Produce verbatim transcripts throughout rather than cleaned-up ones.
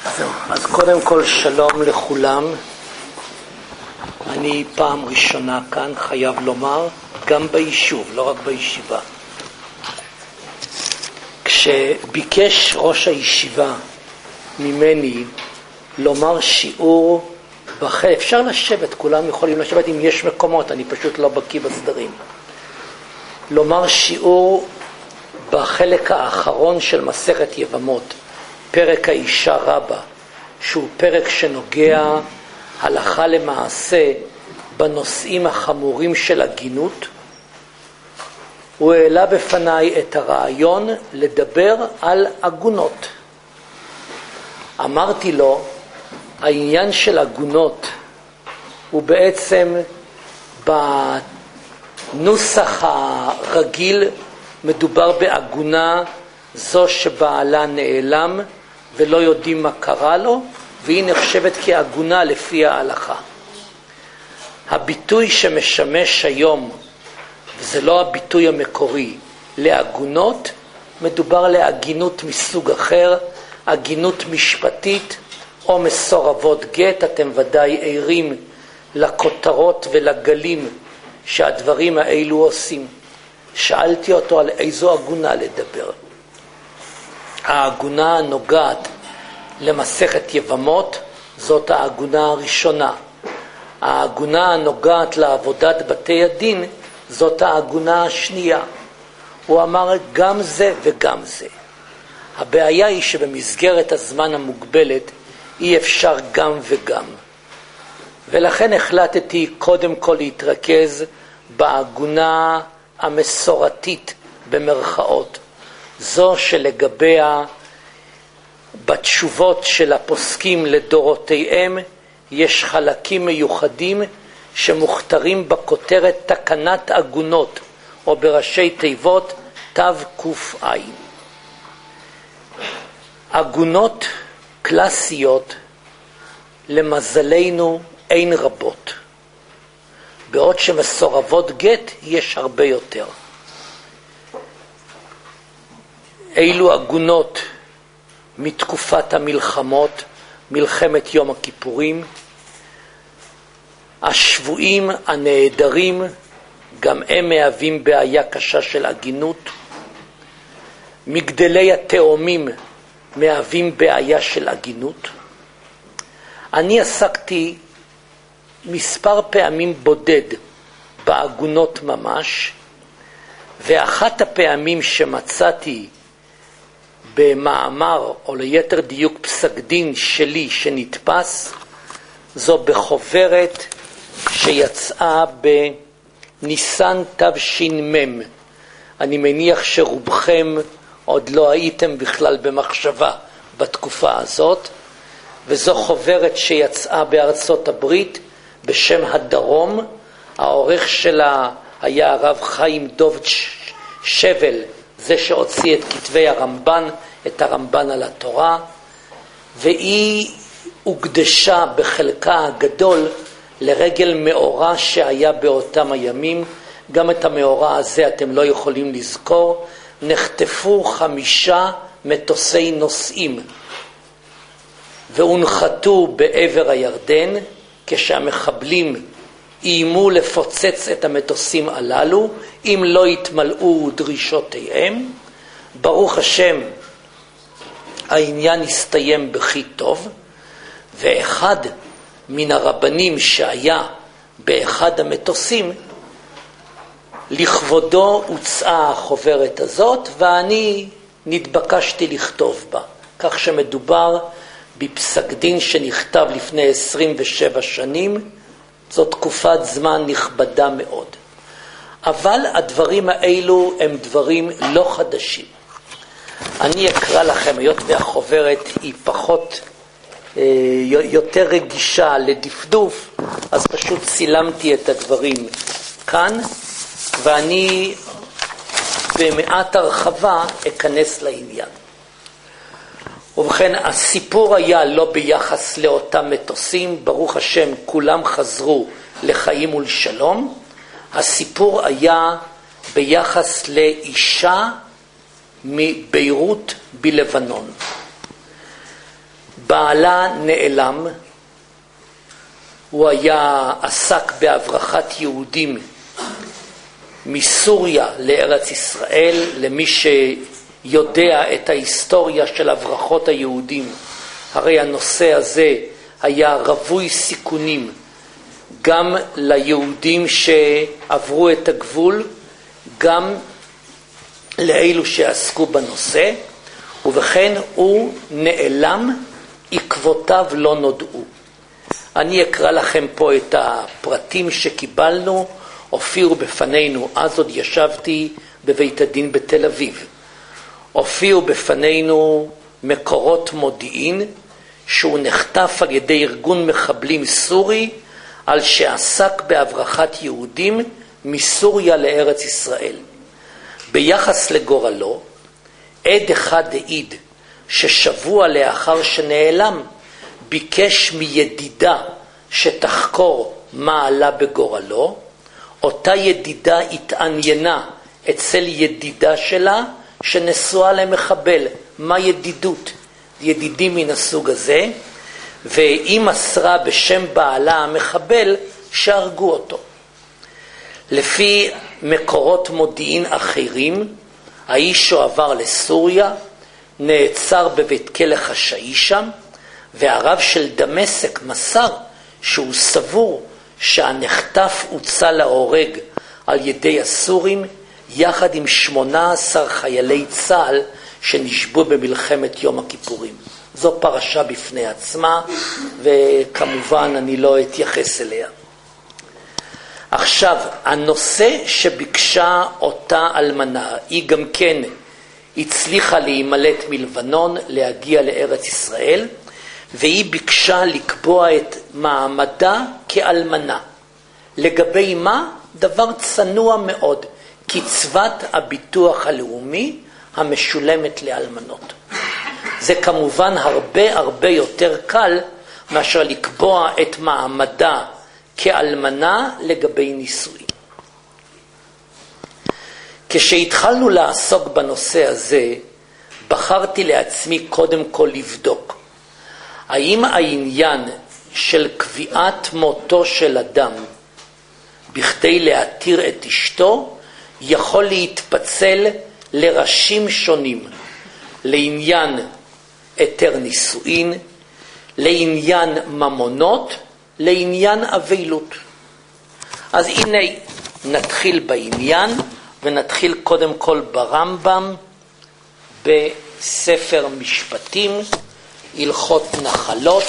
זהו. אז קודם כל שלום לכולם. אני פעם ראשונה כאן, חייב לומר, גם ביישוב, לא רק בישיבה. כשביקש ראש הישיבה ממני לומר שיעור בחלק, אפשר לשבת, כולם יכולים לשבת אם יש מקומות, אני פשוט לא בקיא בסדרים. לומר שיעור בחלק האחרון של מסכת יבמות, פרק האישה רבה, שהוא פרק שנוגע הלכה למעשה בנושאים החמורים של הגינות. הוא העלה בפניי את הרעיון לדבר על עגונות. אמרתי לו, העניין של עגונות הוא בעצם בנוסח הרגיל מדובר בעגונה זו שבעלה נעלם ולא יודעים מה קרה לו, והיא נחשבת כעגונה לפי ההלכה. הביטוי שמשמש היום, וזה לא הביטוי המקורי, לעגונות, מדובר לעגינות מסוג אחר, עגינות משפטית או מסורבות גט. אתם ודאי ערים לכותרות ולגלים שהדברים האלו עושים. שאלתי אותו על איזו עגונה לדבר. העגונה הנוגעת למסכת יבמות, זאת העגונה הראשונה. העגונה הנוגעת לעבודת בתי הדין, זאת העגונה השנייה. הוא אמר גם זה וגם זה. הבעיה היא שבמסגרת הזמן המוגבלת אי אפשר גם וגם. ולכן החלטתי קודם כל להתרכז בעגונה המסורתית במרכאות. זו שלגביה בתשובות של הפוסקים לדורותיהם יש חלקים מיוחדים שמוכתרים בכותרת תקנת עגונות, או בראשי תיבות תו קוף עין. עגונות קלאסיות למזלנו אין רבות, בעוד שמסורבות גט יש הרבה יותר. אילו עגונות מתקופת המלחמות, מלחמת יום הכיפורים, השבויים הנעדרים, גם הם מהווים בעיה קשה של עגינות. מגדלי התאומים מהווים בעיה של עגינות. אני עסקתי מספר פעמים בודד בעגונות ממש, ואחת הפעמים שמצאתי במאמר, או ליתר דיוק פסק דין שלי שנתפס, זו בחוברת שיצאה בניסן תש"מ. אני מניח שרובכם עוד לא הייתם בכלל במחשבה בתקופה הזאת, וזו חוברת שיצאה בארצות הברית בשם הדרום. העורך שלה היה הרב חיים דוב שבל, זה שהוציא את כתבי הרמב"ן, את הרמב"ן על התורה, והיא הוקדשה בחלקה הגדול לרגל מאורע שהיה באותם הימים. גם את המאורע הזה אתם לא יכולים לזכור. נחטפו חמישה מטוסי נוסעים והונחתו בעבר הירדן, כשהמחבלים איימו לפוצץ את המטוסים הללו אם לא יתמלאו דרישותיהם. ברוך השם העניין הסתיים בכי טוב, ואחד מן הרבנים שהיה באחד המטוסים, לכבודו הוצאה החוברת הזאת, ואני נתבקשתי לכתוב בה, כך שמדובר בפסק דין שנכתב לפני עשרים ושבע שנים. זאת תקופת זמן נכבדה מאוד. אבל הדברים האלו הם דברים לא חדשים. אני אקרא לכם, היות והחוברת היא פחות, אה, יותר רגישה לדפדוף, אז פשוט צילמתי את הדברים כאן, ואני במעט הרחבה אכנס לעניין. ובכן, הסיפור היה לא ביחס לאותם מטוסים, ברוך השם כולם חזרו לחיים ולשלום. הסיפור היה ביחס לאישה מביירות בלבנון. בעלה נעלם, הוא היה עסק בהברחת יהודים מסוריה לארץ ישראל. למי שיודע את ההיסטוריה של הברחות היהודים, הרי הנושא הזה היה רווי סיכונים גם ליהודים שעברו את הגבול, גם לאלו שעסקו בנושא, ובכן הוא נעלם, עקבותיו לא נודעו. אני אקרא לכם פה את הפרטים שקיבלנו, הופיעו בפנינו, אז עוד ישבתי בבית הדין בתל אביב, הופיעו בפנינו מקורות מודיעין שהוא נחטף על ידי ארגון מחבלים סורי על שעסק בהברחת יהודים מסוריה לארץ ישראל. ביחס לגורלו, עד אחד העיד ששבוע לאחר שנעלם ביקש מידידה שתחקור מה עלה בגורלו. אותה ידידה התעניינה אצל ידידה שלה שנשואה למחבל. מה ידידות? ידידים מן הסוג הזה, והיא מסרה בשם בעלה המחבל שהרגו אותו. לפי מקורות מודיעין אחרים, האיש שעבר לסוריה נעצר בבית כלא חשאי שם, והרב של דמשק מסר שהוא סבור שהנחטף הוצא להורג על ידי הסורים יחד עם שמונה עשר חיילי צה"ל שנשבו במלחמת יום הכיפורים. זו פרשה בפני עצמה, וכמובן אני לא אתייחס אליה. עכשיו, הנושא שביקשה אותה אלמנה, היא גם כן הצליחה להימלט מלבנון, להגיע לארץ ישראל, והיא ביקשה לקבוע את מעמדה כאלמנה. לגבי מה? דבר צנוע מאוד, קצבת הביטוח הלאומי המשולמת לאלמנות. זה כמובן הרבה הרבה יותר קל מאשר לקבוע את מעמדה כאלמנה לגבי נישואין. כשהתחלנו לעסוק בנושא הזה, בחרתי לעצמי קודם כל לבדוק האם העניין של קביעת מותו של אדם בכדי להתיר את אשתו יכול להתפצל לראשים שונים, לעניין היתר נישואין, לעניין ממונות, לעניין אבלות. אז הנה נתחיל בעניין, ונתחיל קודם כל ברמב"ם בספר משפטים, הלכות נחלות,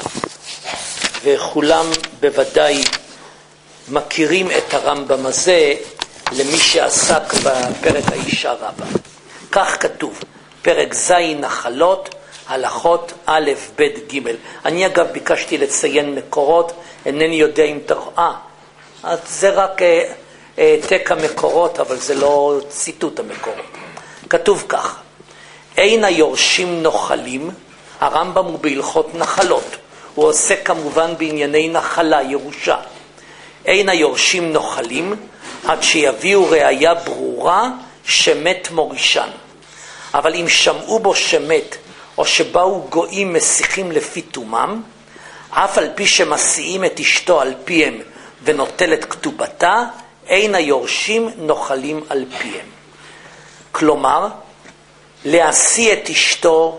וכולם בוודאי מכירים את הרמב"ם הזה למי שעסק בפרק האישה רבה. כך כתוב, פרק ז' נחלות, הלכות א' ב' ג'. אני אגב ביקשתי לציין מקורות, אינני יודע אם תראה, אז זה רק העתק המקורות, אבל זה לא ציטוט המקורות. כתוב כך, אין היורשים נוחלים, הרמב"ם הוא בהלכות נחלות, הוא עושה כמובן בענייני נחלה, ירושה. אין היורשים נוחלים עד שיביאו ראיה ברורה שמת מורישן. אבל אם שמעו בו שמת או שבאו גויים מסיחים לפי תומם, אף על פי שמסיעים את אשתו על פיהם ונוטלת כתובתה, אין היורשים נוחלים על פיהם. כלומר, להשיא את אשתו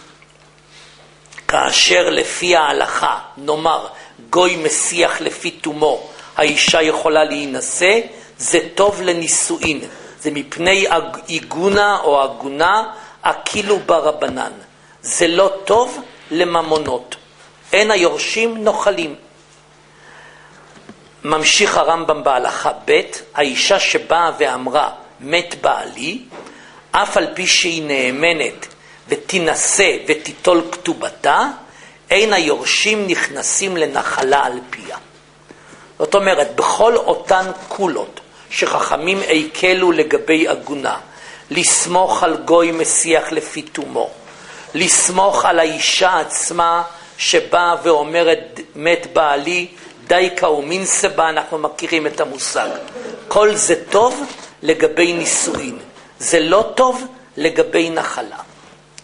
כאשר לפי ההלכה, נאמר, גוי מסיח לפי תומו, האישה יכולה להינשא, זה טוב לנישואין. זה מפני עיגונה או עגונה, אכילו ברבנן. זה לא טוב לממונות. אין היורשים נוחלים. ממשיך הרמב"ם בהלכה ב', האישה שבאה ואמרה, מת בעלי, אף על פי שהיא נאמנת ותינשא ותיטול כתובתה, אין היורשים נכנסים לנחלה על פיה. זאת אומרת, בכל אותן קולות שחכמים היקלו לגבי עגונה, לסמוך על גוי מסיח לפי תומו, לסמוך על האישה עצמה שבאה ואומרת מת בעלי, דייקה ומינסה בה, אנחנו מכירים את המושג. כל זה טוב לגבי נישואין, זה לא טוב לגבי נחלה.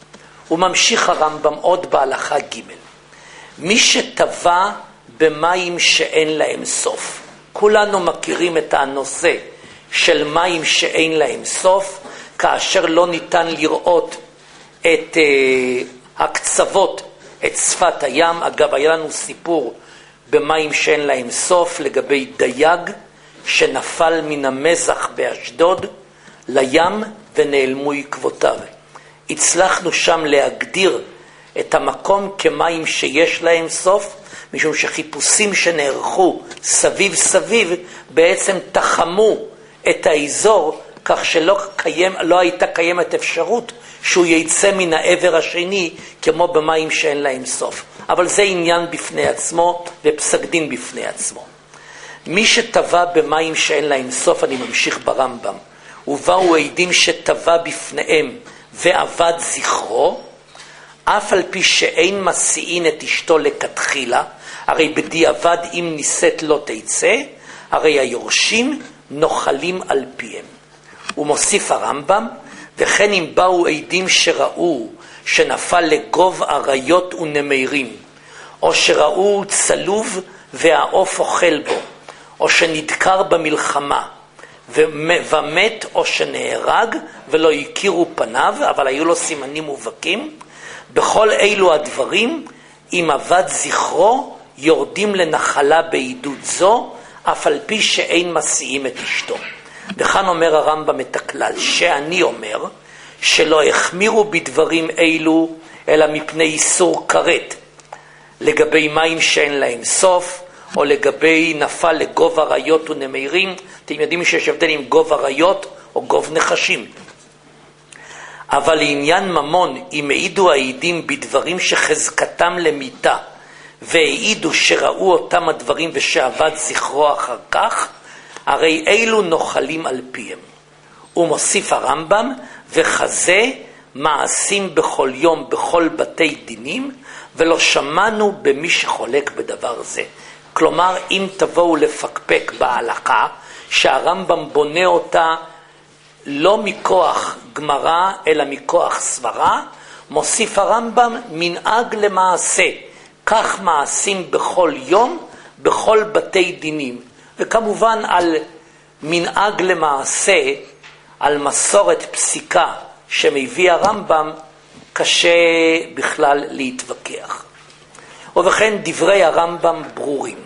הוא ממשיך הרמב"ם עוד בהלכה ג' מי שטבע במים שאין להם סוף. כולנו מכירים את הנושא של מים שאין להם סוף, כאשר לא ניתן לראות את uh, הקצוות, את שפת הים. אגב, היה לנו סיפור במים שאין להם סוף לגבי דייג שנפל מן המזח באשדוד לים ונעלמו עקבותיו. הצלחנו שם להגדיר את המקום כמים שיש להם סוף, משום שחיפושים שנערכו סביב סביב בעצם תחמו את האזור, כך שלא קיים, לא הייתה קיימת אפשרות שהוא ייצא מן העבר השני כמו במים שאין להם סוף. אבל זה עניין בפני עצמו ופסק דין בפני עצמו. מי שטבע במים שאין להם סוף, אני ממשיך ברמב"ם, ובאו עדים שטבע בפניהם ועבד זכרו, אף על פי שאין מסיעין את אשתו לכתחילה, הרי בדיעבד אם ניסית לא תצא, הרי היורשים נוחלים על פיהם. הוא מוסיף הרמב"ם, וכן אם באו עדים שראו שנפל לגוב אריות ונמרים, או שראו צלוב והעוף אוכל בו, או שנדקר במלחמה, ומת או שנהרג ולא הכירו פניו, אבל היו לו סימנים מובהקים, בכל אילו הדברים, אם אבד זכרו, יורדים לנחלה בעידוד זו, אף על פי שאין מסיעים את אשתו. וכאן אומר הרמב"ם את הכלל, שאני אומר, שלא החמירו בדברים אילו, אלא מפני איסור כרת, לגבי מים שאין להם סוף, או לגבי נפל לגוב אריות ונמרים. אתם יודעים שיש הבדל עם גוב אריות או גוב נחשים. אבל לעניין ממון, אם העידו העדים בדברים שחזקתם למיתה, והעידו שראו אותם הדברים ושעבד זכרו אחר כך, הרי אילו נוחלים על פיהם. הוא מוסיף הרמב"ם, וכזה מעשים בכל יום בכל בתי דינים, ולא שמענו במי שחולק בדבר זה. כלומר, אם תבואו לפקפק בהלכה, שהרמב"ם בונה אותה לא מכוח גמרא, אלא מכוח סברה, מוסיף הרמב"ם מנהג למעשה, כך מעשים בכל יום, בכל בתי דינים. וכמובן על מנהג למעשה, על מסורת פסיקה שמביא הרמב"ם, קשה בכלל להתווכח. ובכן דברי הרמב"ם ברורים.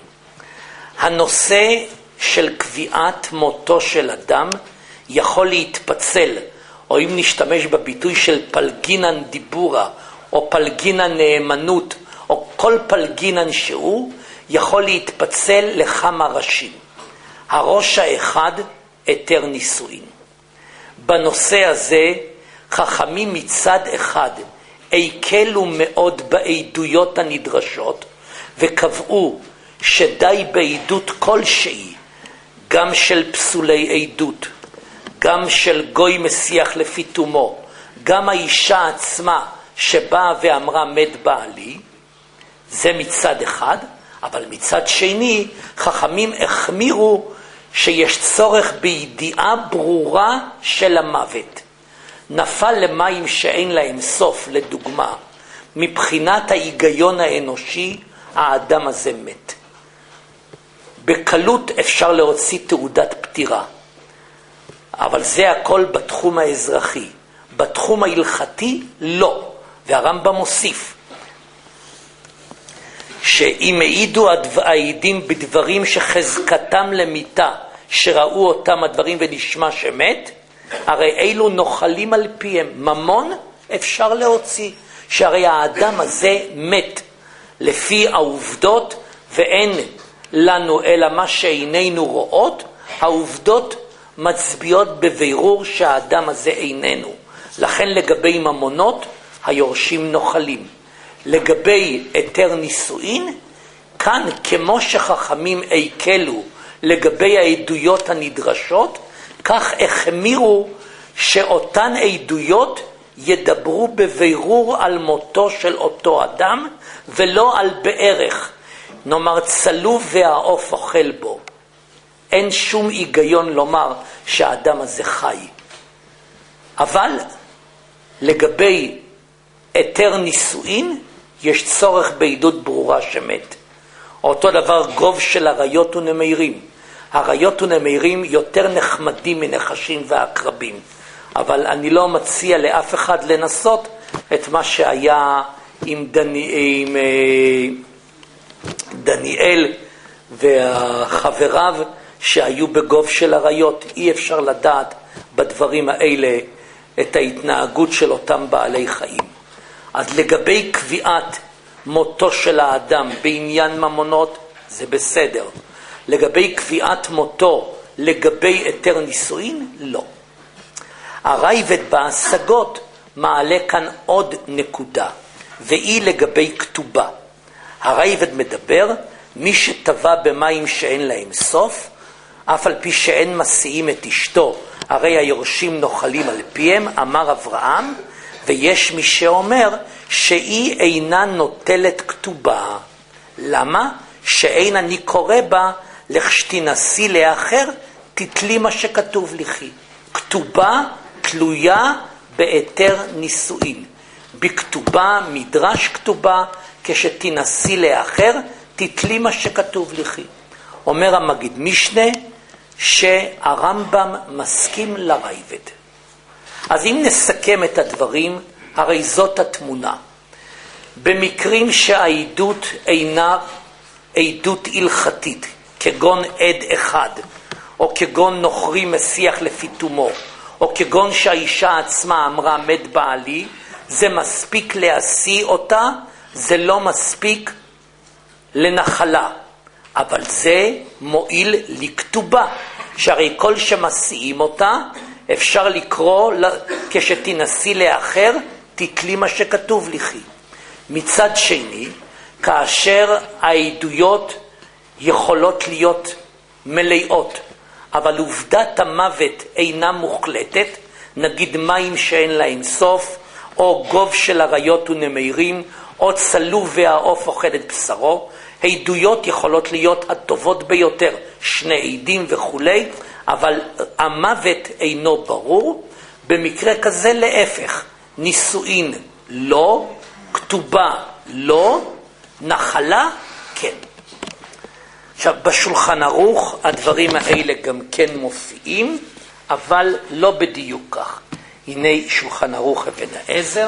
הנושא של קביעת מותו של אדם יכול להתפצל, או אם נשתמש בביטוי של פלגינן דיבורה, או פלגינן נאמנות, או כל פלגינן שהוא, יכול להתפצל לכמה ראשים. הראש האחד, היתר נישואין. בנושא הזה, חכמים מצד אחד, הקלו מאוד בעדויות הנדרשות, וקבעו שדי בעדות כלשהי, גם של פסולי עדות, גם של גוי מסיח לפי תומו, גם האישה עצמה שבאה ואמרה מת בעלי, זה מצד אחד. אבל מצד שני, חכמים החמירו שיש צורך בידיעה ברורה של המוות. נפל למים שאין להם סוף, לדוגמה, מבחינת ההיגיון האנושי, האדם הזה מת. בקלות אפשר להוציא תעודת פטירה, אבל זה הכל בתחום האזרחי. בתחום ההלכתי, לא. והרמב"ם מוסיף, שאם העידו העדים בדברים שחזקתם למיתה, שראו אותם הדברים ונשמע שמת, הרי אילו נוחלים על פיהם. ממון אפשר להוציא, שהרי האדם הזה מת לפי העובדות, ואין לנו אלא מה שעינינו רואות. העובדות מצביעות בבירור שהאדם הזה איננו. לכן לגבי ממונות היורשים נוחלים. לגבי היתר נישואין, כאן כמו שחכמים הקלו לגבי העדויות הנדרשות, כך החמירו שאותן עדויות ידברו בבירור על מותו של אותו אדם, ולא על בערך. נאמר צלוב והעוף אוכל בו. אין שום היגיון לומר שהאדם הזה חי. אבל לגבי היתר נישואין, יש צורך בעדות ברורה שמת. אותו דבר גוב של עריות ונמרים. עריות ונמרים יותר נחמדים מנחשים ועקרבים, אבל אני לא מציע לאף אחד לנסות את מה שהיה עם, דני, עם דניאל והחבריו שהיו בגוב של עריות. אי אפשר לדעת בדברים האלה את ההתנהגות של אותם בעלי חיים. אז לגבי קביעת מותו של האדם בעניין ממונות זה בסדר. לגבי קביעת מותו לגבי היתר נישואין, לא. הרייבד בהשגות מעלה כאן עוד נקודה, והיא לגבי כתובה. הרייבד מדבר, מי שטבע במים שאין להם סוף, אף על פי שאין מסיעים את אשתו, הרי היורשים נוחלים על פיהם, אמר אברהם, ויש מי שאומר שהיא אינה נוטלת כתובה. למה? שאין אני קורא בה, לכשתנסי לאחר, תתלי מה שכתוב לכי. כתובה תלויה בהיתר נישואין. בכתובה, מדרש כתובה, כשתנסי לאחר, תתלי מה שכתוב לכי. אומר המגיד משנה, שהרמב"ם מסכים לרייבד. אז אם נסכם את הדברים, הרי זאת התמונה. במקרים שהעדות אינה עדות הלכתית, כגון עד אחד, או כגון נוכרי מסיח לפיתומו, או כגון שהאישה עצמה אמרה מת בעלי, זה מספיק להשיא אותה, זה לא מספיק לנחלה. אבל זה מועיל לכתובה, שהרי כל שמסיעים אותה, אפשר לקרוא כשתנסי לאחר, תתלי מה שכתוב לכי. מצד שני, כאשר העדויות יכולות להיות מלאות, אבל עובדת המוות אינה מוחלטת, נגיד מים שאין להם סוף, או גוב של עריות ונמרים, או צלוב והעוף אוכל את בשרו, העדויות יכולות להיות הטובות ביותר, שני עדים וכולי, אבל המוות אינו ברור. במקרה כזה להפך, נישואין לא, כתובה לא, נחלה כן. עכשיו בשולחן ערוך הדברים האלה גם כן מופיעים, אבל לא בדיוק כך. הנה שולחן ערוך אבן העזר.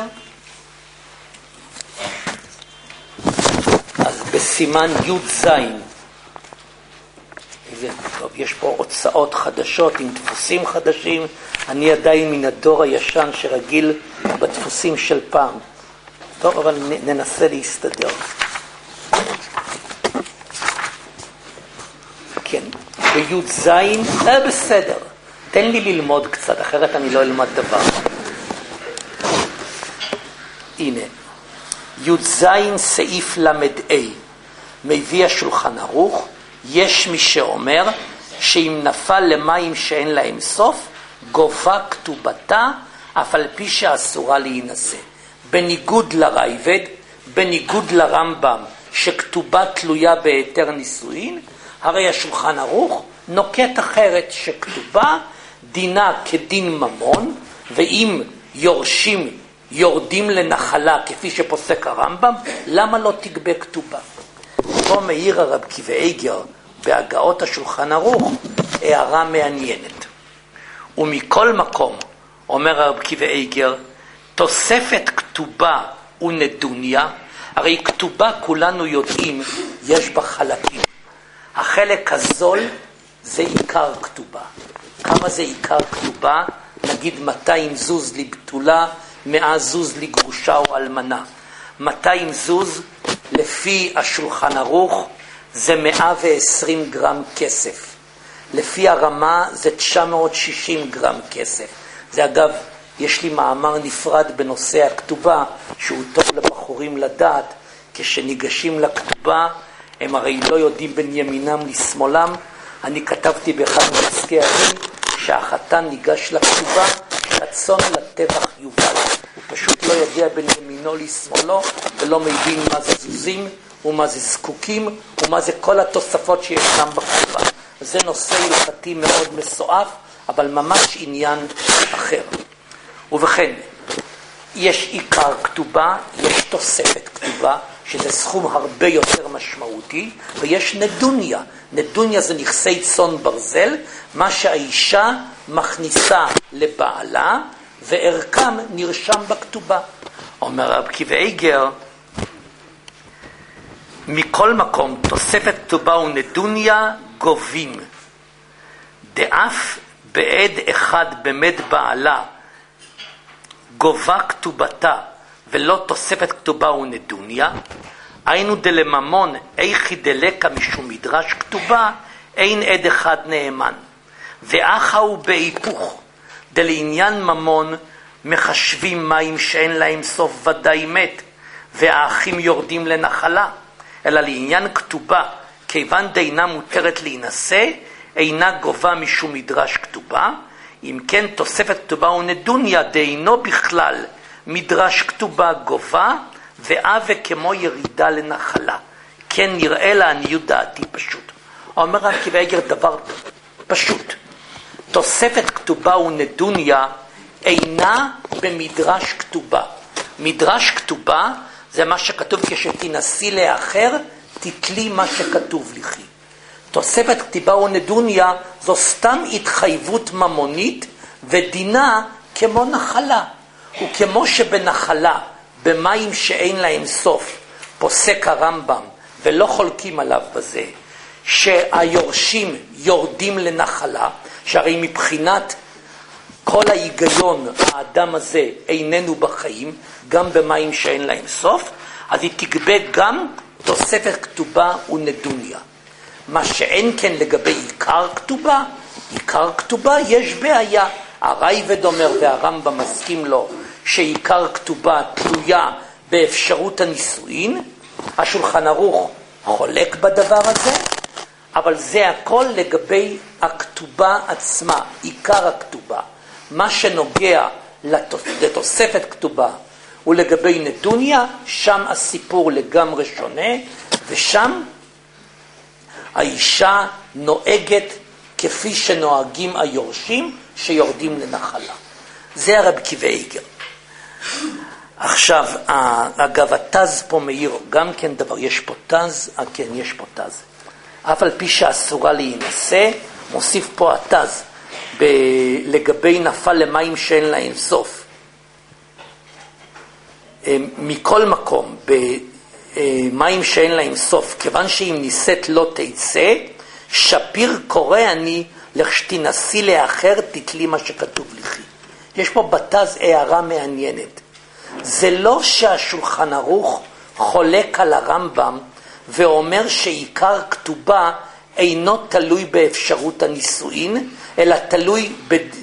אז בסימן י"ז, טוב, יש פה הוצאות חדשות עם דפוסים חדשים, אני עדיין מן הדור הישן שרגיל בדפוסים של פעם. טוב, אבל ננסה להסתדר. כן, בי"ז, אה, בסדר, תן לי ללמוד קצת, אחרת אני לא אלמד דבר. הנה, י"ז סעיף למד-A, מביא השולחן ערוך, יש מי שאומר שאם נפל למים שאין להם סוף, גובה כתובתה, אף על פי שאסורה להינשא. בניגוד לרייבד, בניגוד לרמב"ם, שכתובה תלויה בהיתר נישואין, הרי השולחן ערוך נוקט אחרת שכתובה דינה כדין ממון, ואם יורשים יורדים לנחלה כפי שפוסק הרמב"ם, למה לא תגבה כתובה? פה מאיר הרב קיבי איגר בהגאות השולחן ערוך הערה מעניינת. ומכל מקום, אומר הרב קיבי איגר, תוספת כתובה ונדוניה, הרי כתובה כולנו יודעים יש בה חלקים. החלק הזול זה עיקר כתובה. כמה זה עיקר כתובה? נגיד מאתיים זוז לבתולה, מאה זוז לגרושה או אלמנה. מאתיים זוז לפי השולחן ערוך זה מאה ועשרים גרם כסף. לפי הרמה זה תשע מאות ושישים גרם כסף. זה אגב, יש לי מאמר נפרד בנושא הכתובה, שהוא טוב לבחורים לדעת, כשניגשים לכתובה, הם הרי לא יודעים בין ימינם לשמאלם. אני כתבתי באחד מפסקי הדין, שהחתן ניגש לכתובה, רצון לטבח יובל. הוא פשוט לא יודע בין ימינו לשמאלו, ולא מבין מה זה זוזים, ומה זה זקוקים, ומה זה כל התוספות שישנם בכתובה. זה נושא הלכתי מאוד מסועף, אבל ממש עניין אחר. ובכן, יש עיקר כתובה, יש תוספת כתובה, שזה סכום הרבה יותר משמעותי, ויש נדוניה. נדוניה זה נכסי צאן ברזל, מה שהאישה מכניסה לבעלה, וערכם נרשם בכתובה. אומר רב עקיבא איגר, מכל מקום תוספת כתובה ונדוניה גובים. דאף בעד אחד במד בעלה גובה כתובתה ולא תוספת כתובה ונדוניה, היינו דלממון איכי דלקה משום מדרש כתובה, אין עד אחד נאמן. ואחה הוא בהיפוך, דלעניין ממון מחשבים מים שאין להם סוף ודאי מת, והאחים יורדים לנחלה, אלא לעניין כתובה, כיוון דינה מותרת להינשא, אינה גובה משום מדרש כתובה, אם כן תוספת כתובה ונדוניה דהינו בכלל מדרש כתובה גובה, ואווה כמו ירידה לנחלה. כן נראה לעניות דעתי פשוט. אומר רב עקיבא איגר דבר פשוט. תוספת כתובה ונדוניה אינה במדרש כתובה. מדרש כתובה זה מה שכתוב כשתנסי לאחר, תתלי מה שכתוב לכי. תוספת כתיבה ונדוניה זו סתם התחייבות ממונית, ודינה כמו נחלה. וכמו שבנחלה, במים שאין להם סוף, פוסק הרמב"ם, ולא חולקים עליו בזה, שהיורשים יורדים לנחלה, שהרי מבחינת כל ההיגיון, האדם הזה איננו בחיים, גם במים שאין להם סוף, אז היא תגבה גם תוספת כתובה ונדוניה. מה שאין כן לגבי עיקר כתובה, עיקר כתובה יש בעיה. הרייבד אומר והרמב"ם מסכים לו שעיקר כתובה תלויה באפשרות הנישואין, השולחן ערוך חולק בדבר הזה, אבל זה הכל לגבי הכתובה עצמה, עיקר הכתובה. מה שנוגע לתוספת כתובה ולגבי נדוניה, שם הסיפור לגמרי שונה, ושם האישה נוהגת כפי שנוהגים היורשים שיורדים לנחלה. זה הרב עקיבא איגר. עכשיו, אגב, התז פה מאיר, גם כן דבר, יש פה תז, כן, יש פה תז. אף על פי שאסורה להינשא, מוסיף פה התז, ב- לגבי נפל למים שאין להם סוף. מכל מקום, במים שאין להם סוף, כיוון שאם נישאת לא תצא, שפיר קורא אני, לכשתנסי לאחר תתלי מה שכתוב לכי. יש פה בתז הערה מעניינת. זה לא שהשולחן ערוך חולק על הרמב"ם ואומר שעיקר כתובה אינו תלוי באפשרות הנישואין, אלא תלוי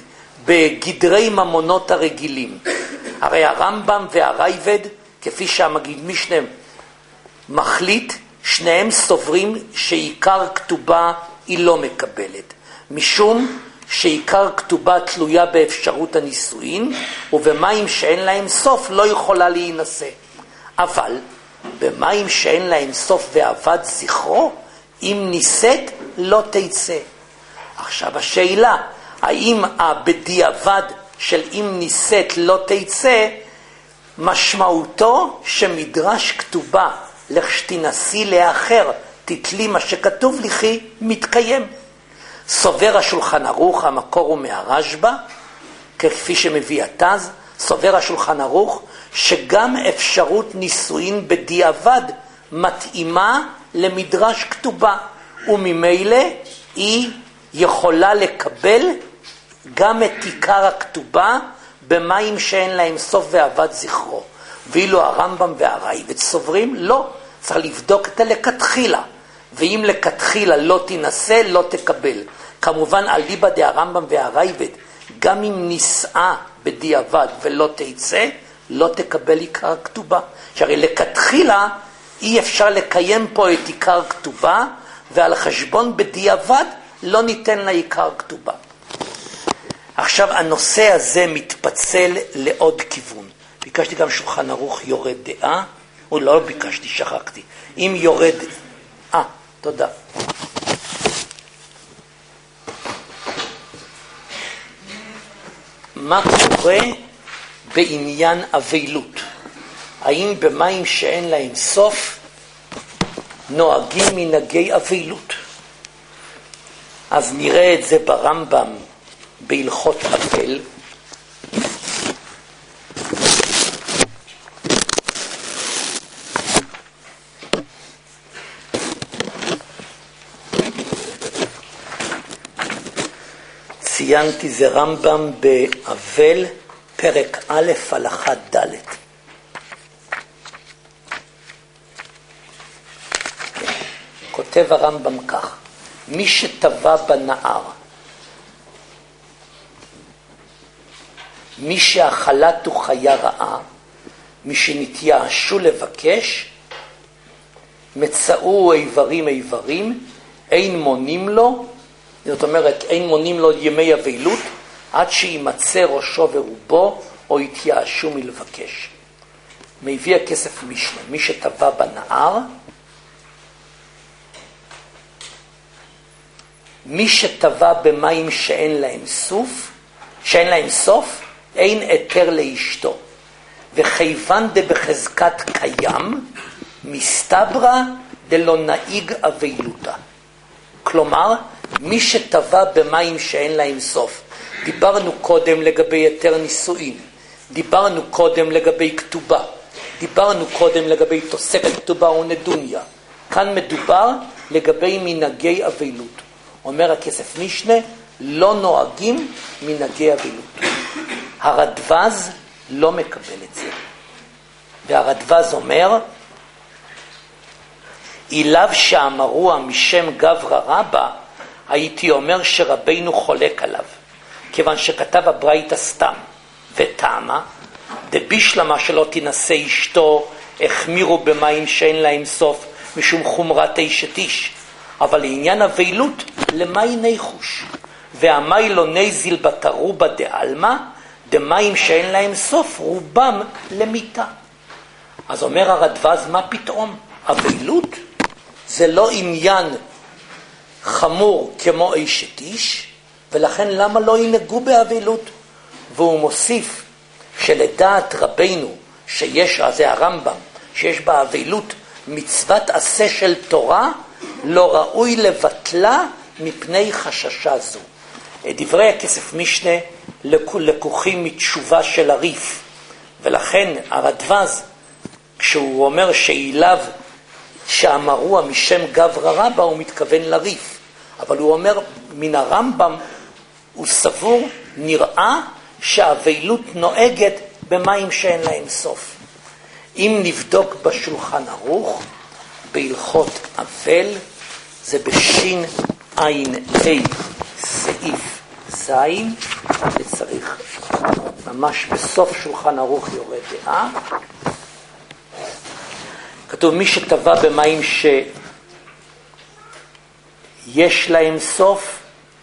בגדרי ממונות הרגילים. הרי הרמב"ם והרייבד, כפי שהמגיד משנה מחליט, שניהם סוברים שעיקר כתובה היא לא מקבלת. משום שעיקר כתובה תלויה באפשרות הנישואין, ובמים שאין להם סוף לא יכולה להינשא. אבל במים שאין להם סוף ועבד זכרו, אם נישאת לא תצא. עכשיו השאלה, האם הבדיעבד של אם נישאת לא תצא, משמעותו שמדרש כתובה לכשתנסי לאחר תתלי מה שכתוב לכי מתקיים. סובר השולחן ערוך, המקור הוא מהרשב"א, כפי שמביא התז, סובר השולחן ערוך שגם אפשרות נישואין בדיעבד מתאימה למדרש כתובה, וממילא היא יכולה לקבל גם את עיקר הכתובה במים שאין להם סוף ועבד זכרו. ואילו הרמב"ם והרייבד סוברים, לא, צריך לבדוק את הלכתחילה, ואם לכתחילה לא תנסה, לא תקבל. כמובן, על ליבא דהרמב"ם והרייבד, גם אם נישאה בדיעבד ולא תצא, לא תקבל עיקר כתובה. שהרי לכתחילה אי אפשר לקיים פה את עיקר כתובה, ועל חשבון בדיעבד לא ניתן לה עיקר כתובה. עכשיו, הנושא הזה מתפצל לעוד כיוון. ביקשתי גם שולחן ערוך יורד דעה, או לא ביקשתי, שכחתי. אם יורד... אה, תודה. מה קורה בעניין אבלות. האם במים שאין להם סוף נוהגים מנהגי אבלות? אז נראה את זה ברמב"ם בהלכות אבל. ציינתי, זה רמב"ם באבל, פרק א', הלכה ד'. כותב הרמב"ם כך: מי שטבע בנהר, מי שהחלת הוא חיה רעה, מי שנתייאשו לבקש, מצאו איברים איברים, אין מונים לו, זאת אומרת, אין מונים לו ימי אבלות, עד שימצא ראשו ורובו, או יתייאשו מלבקש. מביא הכסף משנה, מי שטבע בנהר, מי שטבע במים שאין להם סוף, שאין להם סוף, אין היתר לאשתו. וכיוון דבחזקת קיים, מסתברא דלא נהיג אבלותה. כלומר, מי שטבע במים שאין להם סוף. דיברנו קודם לגבי היתר נישואין, דיברנו קודם לגבי כתובה, דיברנו קודם לגבי תוספת כתובה ונדוניה. כאן מדובר לגבי מנהגי אבלות. אומר הכסף משנה, לא נוהגים מנהגי אבלות. הרדב"ז לא מקבל את זה. והרדב"ז אומר, אילב שאמרוה משם גברא רבא, הייתי אומר שרבינו חולק עליו, כיוון שכתב הברייתא סתם, וטעמה, דבישלמה שלא תנסה אשתו, החמירו במים שאין להם סוף, משום חומרת אשת איש. אבל לעניין אבלות, למי ניחוש? והמי לא נזיל בתרובה דעלמה, דמים שאין להם סוף, רובם למיתה. אז אומר הרדב"ז, מה פתאום? אבלות זה לא עניין חמור כמו אשת איש, ולכן למה לא ינהגו באבלות? והוא מוסיף שלדעת רבינו שיש, זה הרמב"ם, שיש באבלות מצוות עשה של תורה, לא ראוי לבטלה מפני חששה זו. דברי הכסף משנה לקוחים מתשובה של הריף, ולכן הרדב"ז, כשהוא אומר שאילב שאמרוה משם גברא רבא, הוא מתכוון לריף. אבל הוא אומר, מן הרמב"ם הוא סבור, נראה שהאבלות נוהגת במים שאין להם סוף. אם נבדוק בשולחן ערוך, בהלכות אבל, זה בשין עין A סעיף זין, וצריך ממש בסוף שולחן ערוך יורד דעה. כתוב, מי שטבע במים שיש להם סוף,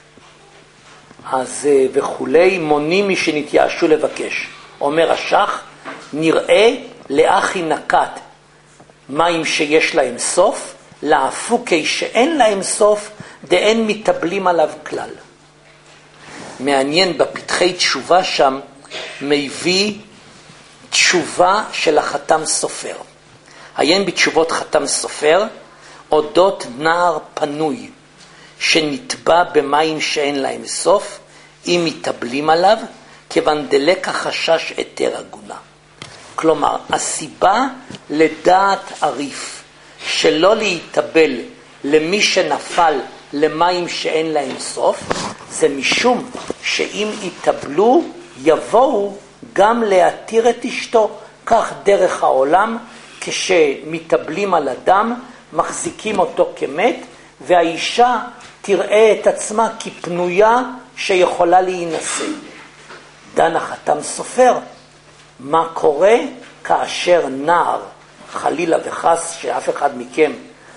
אז וכולי, מונים מי שנתייאשו לבקש. אומר השח, נראה לאחי נקט מים שיש להם סוף, לאפוקי שאין להם סוף, דאין מטבלים עליו כלל. מעניין, בפתחי תשובה שם, מביא תשובה של החתם סופר. עיין בתשובות חתם סופר, אודות נער פנוי, שנטבע במים שאין להם סוף, אם מטבלים עליו, כיוון דלקה חשש היתר עגונה. כלומר, הסיבה לדעת הריף, שלא להתאבל למי שנפל למים שאין להם סוף, זה משום שאם יטבלו, יבואו גם להתיר את אשתו. כך דרך העולם, כשמטבלים על אדם, מחזיקים אותו כמת, והאישה תראה את עצמה כפנויה שיכולה להינשא. דן החתם סופר, מה קורה כאשר נער, חלילה וחס, שאף אחד מכם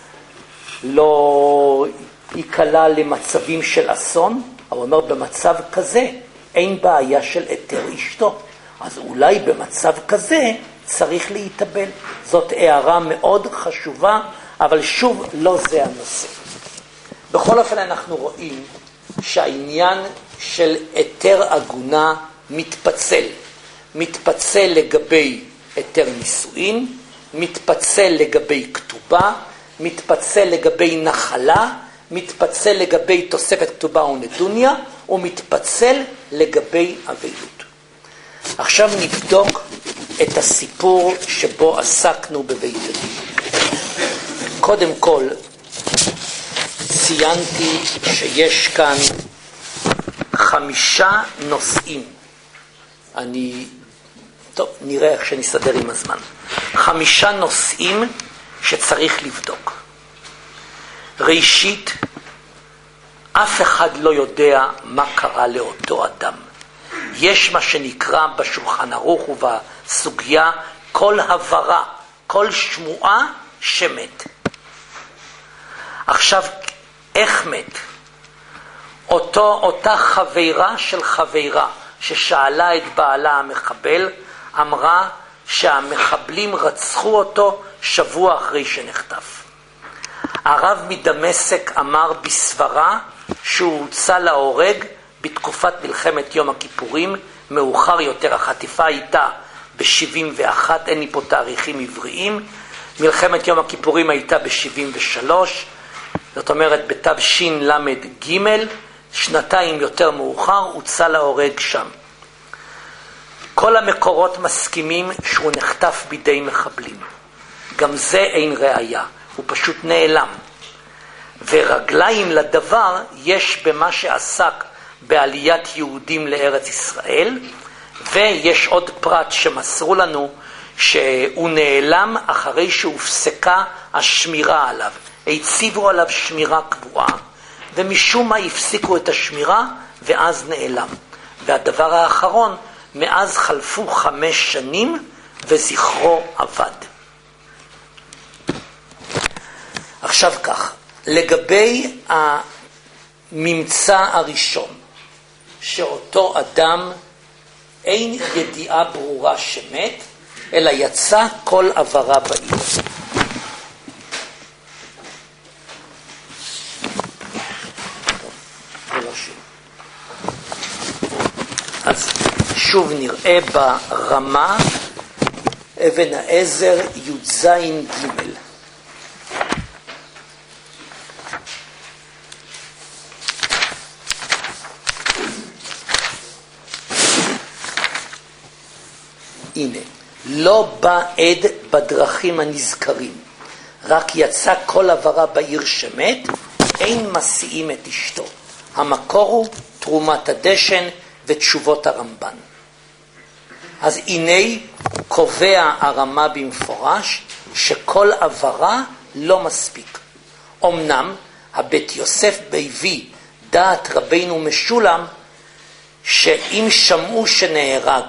לא יקלה למצבים של אסון, הוא אומר, במצב כזה אין בעיה של היתר אשתו. אז אולי במצב כזה צריך להתאבל. זאת הערה מאוד חשובה, אבל שוב לא זה הנושא. בכל אופן אנחנו רואים שהעניין של היתר עגונה מתפצל. מתפצל לגבי היתר נישואין, מתפצל לגבי כתובה, מתפצל לגבי נחלה, מתפצל לגבי תוספת כתובה ונדוניה, ומתפצל לגבי אבלות. עכשיו נבדוק את הסיפור שבו עסקנו בבית הדין. קודם כל, ציינתי שיש כאן חמישה נושאים. אני, טוב, נראה איך שנסתדר עם הזמן. חמישה נושאים שצריך לבדוק. ראשית, אף אחד לא יודע מה קרה לאותו אדם. יש מה שנקרא בשולחן ערוך ובסוגיה כל הברה, כל שמועה שמת. עכשיו, איך מת? אותו, אותה חברה של חברה ששאלה את בעלה המחבל, אמרה שהמחבלים רצחו אותו שבוע אחרי שנחטף. הרב מדמשק אמר בסברה שהוא הוצא להורג בתקופת מלחמת יום הכיפורים, מאוחר יותר. החטיפה הייתה ב-שבעים ואחת, אין לי פה תאריכים עבריים, מלחמת יום הכיפורים הייתה ב-שבעים ושלוש, זאת אומרת בתשל"ג, שנתיים יותר מאוחר, הוצא להורג שם. כל המקורות מסכימים שהוא נחטף בידי מחבלים. גם זה אין ראיה, הוא פשוט נעלם. ורגליים לדבר יש במה שעסק בעליית יהודים לארץ ישראל, ויש עוד פרט שמסרו לנו שהוא נעלם אחרי שהופסקה השמירה עליו. הציבו עליו שמירה קבועה, ומשום מה הפסיקו את השמירה ואז נעלם. והדבר האחרון, מאז חלפו חמש שנים וזכרו אבד. עכשיו כך, לגבי הממצא הראשון, שאותו אדם אין ידיעה ברורה שמת, אלא יצא כל עברה בעיר. אז שוב נראה ברמה אבן העזר י"ז ג'. הנה, לא בא עד בדרכים הנזכרים, רק יצא כל עברה בעיר שמת, אין מסיעים את אשתו. המקור הוא תרומת הדשן ותשובות הרמב"ן. אז הנה קובע הרמה במפורש שכל עברה לא מספיק. אמנם הבית יוסף ביבי דעת רבינו משולם, שאם שמעו שנהרג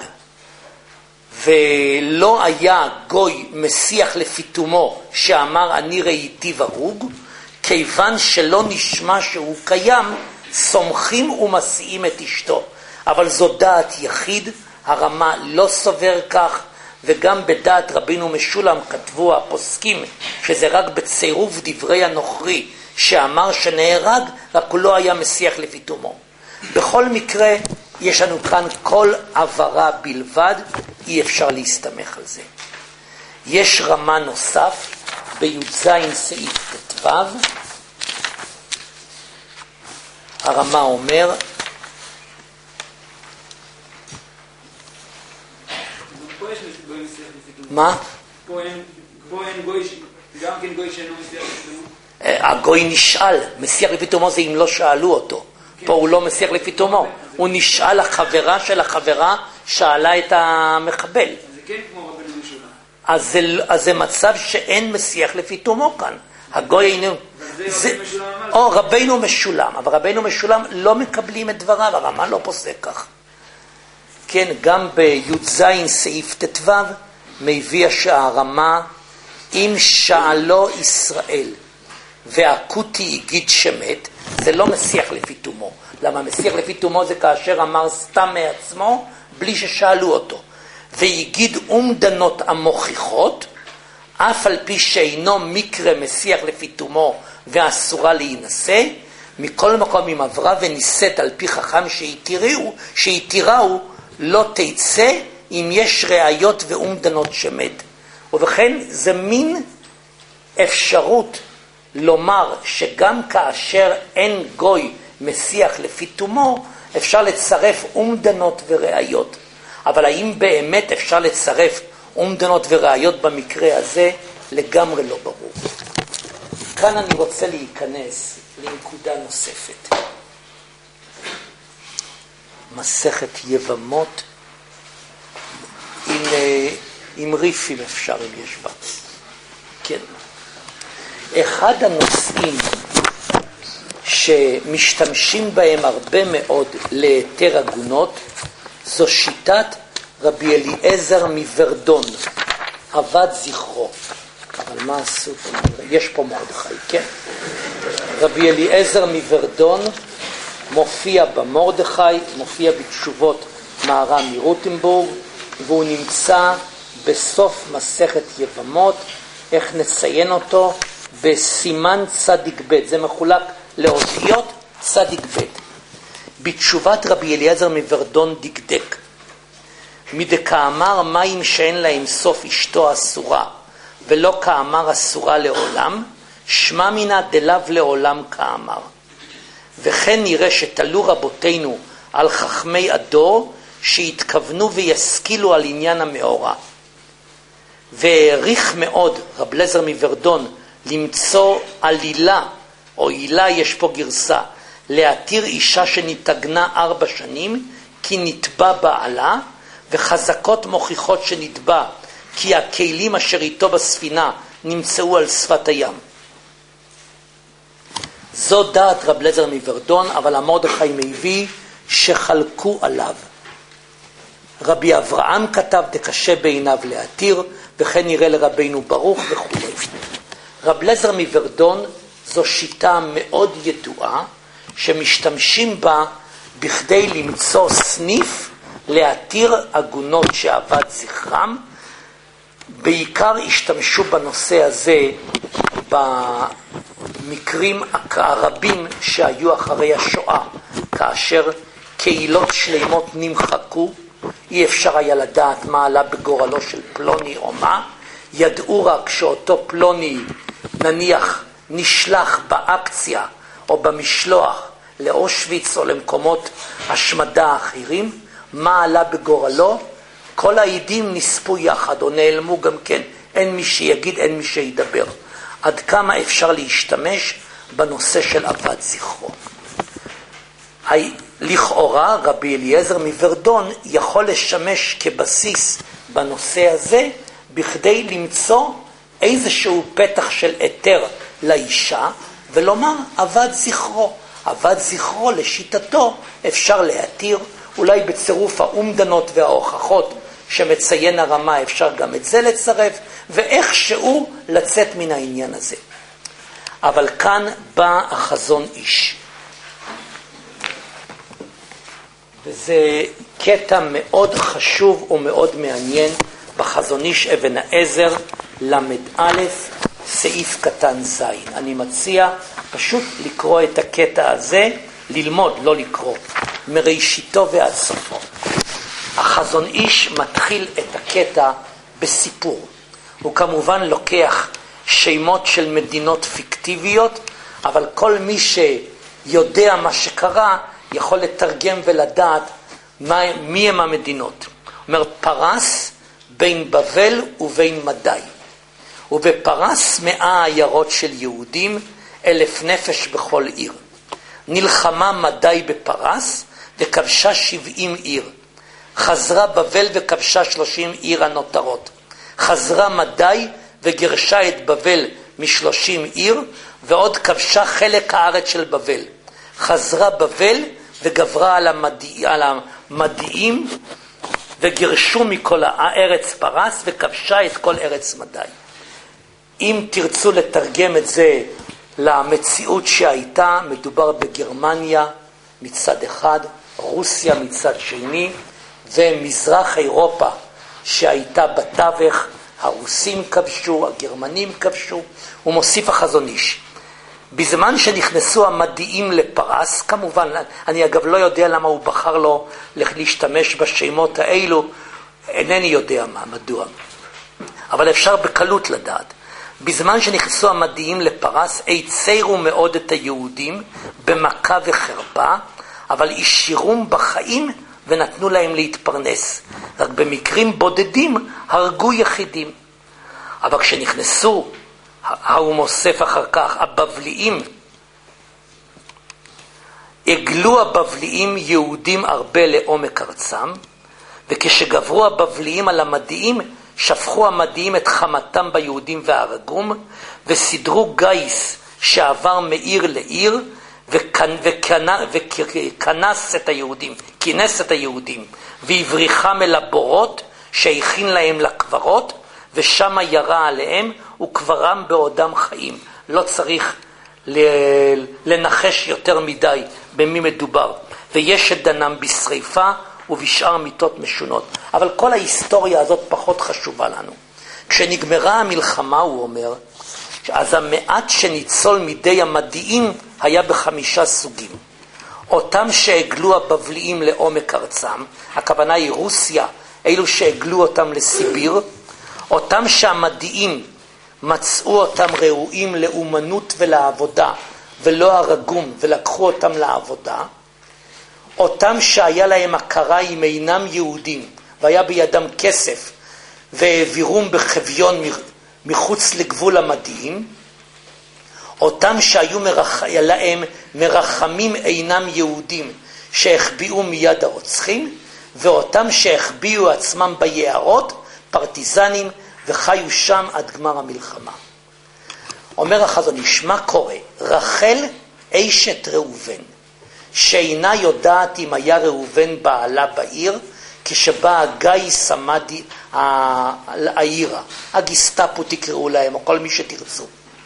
ולא היה גוי משיח לפיתומו שאמר אני ראיתי הרוג, כיוון שלא נשמע שהוא קיים, סומכים ומסיעים את אשתו. אבל זו דעת יחיד, הרמה לא סובר כך, וגם בדעת רבינו משולם כתבו הפוסקים שזה רק בצירוף דברי הנוכרי שאמר שנהרג, רק הוא לא היה משיח לפיתומו. בכל מקרה יש לנו כאן כל עברה בלבד, אי אפשר להסתמך על זה. יש רמה נוסף בי"ז סעיף ט"ו, הרמה אומר מה? פה אין גוי, גם כן גוי שאינו משיח לפיתומו? הגוי נשאל, משיח לפיתומו זה אם לא שאלו אותו. פה הוא לא משיח לפיתומו, הוא נשאל, החברה של החברה שאלה את המחבל. זה כן כמו רבנו משולם. אז זה, אז זה מצב שאין משיח לפיתומו כאן. הגוי אינו... זה רבנו משולם אמר. או רבנו משולם, אבל רבנו משולם לא מקבלים את דבריו, הרמה לא פוסק כך. כן, גם בי"ז סעיף ט"ו מביא שהרמה אם שאלו ישראל והכותי הגיד שמת, זה לא משיח לפיתומו. למה משיח לפיתומו זה כאשר אמר סתם מעצמו בלי ששאלו אותו. והגיד אומדנות המוכיחות, אף על פי שאינו מקרה משיח לפיתומו ואסורה להינשא, מכל מקום אם עברה ונישאת על פי חכם שהתיראו, שהתיראו לא תצא אם יש ראיות ואומדנות שמת. ובכן זה מין אפשרות לומר שגם כאשר אין גוי משיח לפי תומו, אפשר לצרף אומדנות וראיות. אבל האם באמת אפשר לצרף אומדנות וראיות במקרה הזה? לגמרי לא ברור. כאן אני רוצה להיכנס לנקודה נוספת. מסכת יבמות עם, עם ריפים אפשר אם יש בה. כן. אחד הנושאים שמשתמשים בהם הרבה מאוד ליתר עגונות, זו שיטת רבי אליעזר מוורדון, עבד זכרו. אבל מה עשו פה? יש פה מרדכי, כן? רבי אליעזר מוורדון מופיע במרדכי, מופיע בתשובות מהר"ם מרוטנבורג, והוא נמצא בסוף מסכת יבמות. איך נציין אותו? בסימן צדיק ב', זה מחולק לאותיות צדיק ב'. בתשובת רבי אליעזר מוורדון דקדק, מדכאמר מים שאין להם סוף אשתו אסורה, ולא כאמר אסורה לעולם, שמע מינה דלאו לעולם כאמר. וכן נראה שתלו רבותינו על חכמי הדור, שהתכוונו ויסכילו על עניין המאורע. והעריך מאוד רב אליעזר מוורדון למצוא עלילה, או עילה, יש פה גרסה, להתיר אישה שנתגנה ארבע שנים, כי נתבע בעלה, וחזקות מוכיחות שנתבע, כי הכלים אשר איתו בספינה נמצאו על שפת הים. זו דעת רב אליעזר מוורדון, אבל המרדכי מביא שחלקו עליו. רבי אברהם כתב דקשה בעיניו להתיר, וכן נראה לרבינו ברוך וכו'. רב אליעזר מוורדון זו שיטה מאוד ידועה, שמשתמשים בה בכדי למצוא סניף להתיר עגונות שעבד זכרם. בעיקר השתמשו בנושא הזה במקרים הרבים שהיו אחרי השואה, כאשר קהילות שלמות נמחקו, אי אפשר היה לדעת מה עלה בגורלו של פלוני או מה, ידעו רק שאותו פלוני נניח נשלח באקציה או במשלוח לאושוויץ או למקומות השמדה אחרים, מה עלה בגורלו, כל העדים נספו יחד או נעלמו גם כן, אין מי שיגיד, אין מי שידבר. עד כמה אפשר להשתמש בנושא של עבד זכרו. לכאורה רבי אליעזר מוורדון יכול לשמש כבסיס בנושא הזה, בכדי למצוא איזשהו פתח של היתר לאישה, ולומר עבד זכרו. עבד זכרו לשיטתו אפשר להתיר, אולי בצירוף האומדנות וההוכחות שמציין הרמה אפשר גם את זה לצרף, ואיכשהו לצאת מן העניין הזה. אבל כאן בא החזון איש. וזה קטע מאוד חשוב ומאוד מעניין בחזון איש אבן העזר למד א' סעיף קטן ז'. אני מציע פשוט לקרוא את הקטע הזה, ללמוד, לא לקרוא, מראשיתו ועד סופו. החזון איש מתחיל את הקטע בסיפור. הוא כמובן לוקח שמות של מדינות פיקטיביות, אבל כל מי שיודע מה שקרה יכול לתרגם ולדעת מה, מי הם המדינות. הוא אומר, פרס בין בבל ובין מדי. ובפרס מאה עיירות של יהודים, אלף נפש בכל עיר. נלחמה מדי בפרס וכבשה שבעים עיר. חזרה בבל וכבשה שלושים עיר הנותרות. חזרה מדי וגרשה את בבל משלושים עיר, ועוד כבשה חלק הארץ של בבל. חזרה בבל וגברה על, המדי, על המדיים, וגרשו מכל הארץ פרס וכבשה את כל ארץ מדי. אם תרצו לתרגם את זה למציאות שהייתה, מדובר בגרמניה מצד אחד, רוסיה מצד שני, ומזרח אירופה שהייתה בתווך, הרוסים כבשו, הגרמנים כבשו. הוא מוסיף החזון איש. בזמן שנכנסו המדיים לפרס, כמובן, אני אגב לא יודע למה הוא בחר לו להשתמש בשמות האלו, אינני יודע מה, מדוע. אבל אפשר בקלות לדעת. בזמן שנכנסו המדיים לפרס, הצרו מאוד את היהודים במכה וחרפה, אבל השאירום בחיים ונתנו להם להתפרנס. רק במקרים בודדים הרגו יחידים. אבל כשנכנסו, הוא מוסף אחר כך, הבבליים, הגלו הבבליים יהודים הרבה לעומק ארצם, וכשגברו הבבליים על המדיים, שפכו המדיים את חמתם ביהודים והרגום, וסידרו גייס שעבר מעיר לעיר, וכנס את היהודים, כינס את היהודים, והבריחם אל הבורות שהכין להם לקברות, ושם ירה עליהם וקברם בעודם חיים. לא צריך לנחש יותר מדי במי מדובר. ויש את דנם בשריפה ובשאר מיתות משונות. אבל כל ההיסטוריה הזאת פחות חשובה לנו. כשנגמרה המלחמה, הוא אומר, אז המעט שניצול מידי המדיים היה בחמישה סוגים. אותם שהגלו הבבליים לעומק ארצם, הכוונה היא רוסיה, אלו שהגלו אותם לסיביר, אותם שהמדיים מצאו אותם ראויים לאומנות ולעבודה, ולא הרגום, ולקחו אותם לעבודה, אותם שהיה להם הכרה אם אינם יהודים, והיה בידם כסף, והעבירום בחביון מחוץ לגבול המדיים, אותם שהיו מרח... להם מרחמים אינם יהודים, שהחביאו מיד הרוצחים, ואותם שהחביאו עצמם ביערות, פרטיזנים, וחיו שם עד גמר המלחמה. אומר החזון איש, מה קורה? רחל אשת ראובן, שאינה יודעת אם היה ראובן בעלה בעיר, כשבא הגיס המדי העירה, הגיסטאפו תקראו להם, או כל מי שתרצו.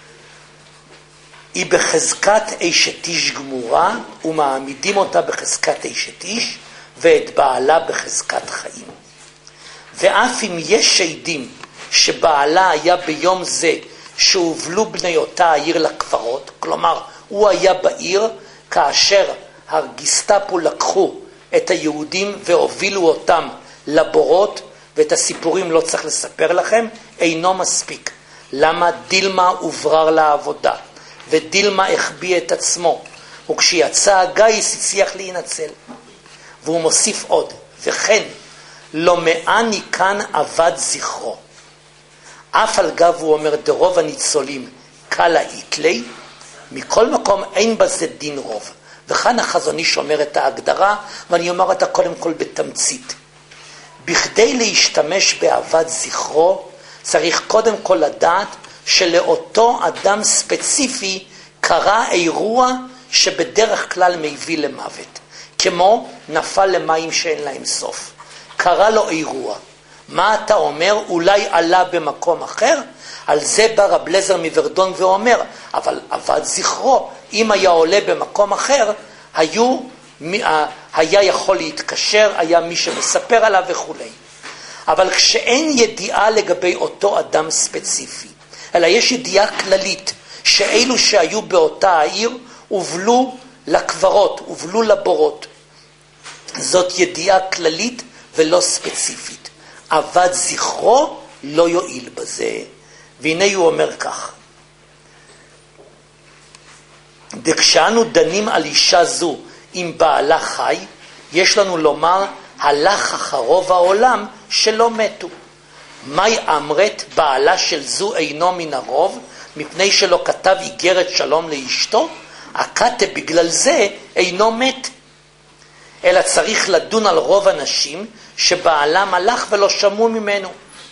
היא בחזקת אשת איש גמורה, ומעמידים אותה בחזקת אשת איש, ואת בעלה בחזקת חיים. ואף אם יש שעדים שבעלה היה ביום זה שהובלו בני אותה העיר לקברות, כלומר הוא היה בעיר כאשר הגיסטאפו לקחו את היהודים והובילו אותם לבורות, ואת הסיפורים לא צריך לספר לכם, אינו מספיק. למה? דילמה הוברר לעבודה, ודילמה החביא את עצמו, וכשיצא הגיס הצליח להינצל. והוא מוסיף עוד, וכן לא מעני כאן עבד זכרו. אף על גב הוא אומר דרוב הניצולים קלה איתלי, מכל מקום אין בזה דין רוב. וכאן החזון איש אומר את ההגדרה, ואני אומר אותה קודם כל בתמצית. בכדי להשתמש בעבד זכרו, צריך קודם כל לדעת שלאותו אדם ספציפי קרה אירוע שבדרך כלל מביא למוות. כמו נפל למים שאין להם סוף. קרה לו אירוע. מה אתה אומר? אולי עלה במקום אחר? על זה בא רב לזר מוורדון ואומר, אבל עבד זכרו, אם היה עולה במקום אחר, היו, היה יכול להתקשר, היה מי שמספר עליו וכו'. אבל כשאין ידיעה לגבי אותו אדם ספציפי, אלא יש ידיעה כללית, שאלו שהיו באותה העיר הובלו לקברות, הובלו לבורות. זאת ידיעה כללית ולא ספציפית. עבד זכרו לא יועיל בזה. והנה הוא אומר כך. וכשאנו דנים על אישה זו עם בעלה חי, יש לנו לומר, הלך אחרוב העולם שלא מתו. מהי אמרת? בעלה של זו אינו מן הרוב, מפני שלא כתב איגרת שלום לאשתו, הכתב בגלל זה אינו מת. אלא צריך לדון על רוב אנשים שבעלם הלך ולא שמעו ממנו.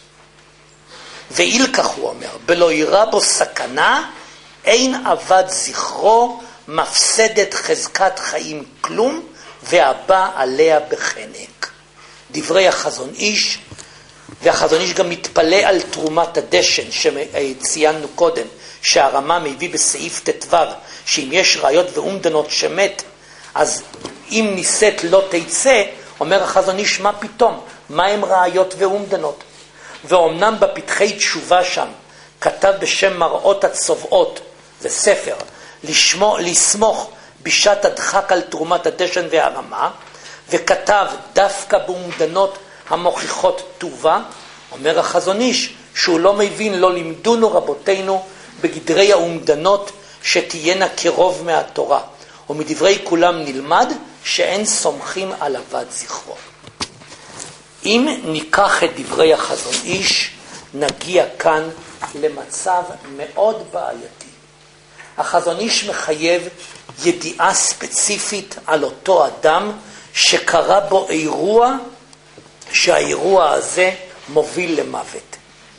ואיל כך הוא אומר, בלא יראה בו סכנה, אין עבד זכרו, מפסדת חזקת חיים כלום, והבא עליה בחנק. דברי החזון איש, והחזון איש גם מתפלא על תרומת הדשן שציינו קודם, שהרמה מביא בסעיף תתו, שאם יש ראיות ואומדנות שמת, אז אם ניסית לא תיצא, אומר החזון איש, מה פתאום? מה הם ראיות ואומדנות? ואומנם בפתחי תשובה שם, כתב בשם מראות הצובעות, זה ספר, לשמו, לסמוך בשעת הדחק על תרומת הדשן והרמה, וכתב דווקא באומדנות המוכיחות טובה, אומר החזון איש, שהוא לא מבין, לא לימדונו רבותינו בגדרי האומדנות שתהיינה כרוב מהתורה, ומדברי כולם נלמד שאין סומכים על אבד זכרו. אם ניקח את דברי החזון איש, נגיע כאן למצב מאוד בעייתי. החזון איש מחייב ידיעה ספציפית על אותו אדם שקרה בו אירוע, שהאירוע הזה מוביל למוות.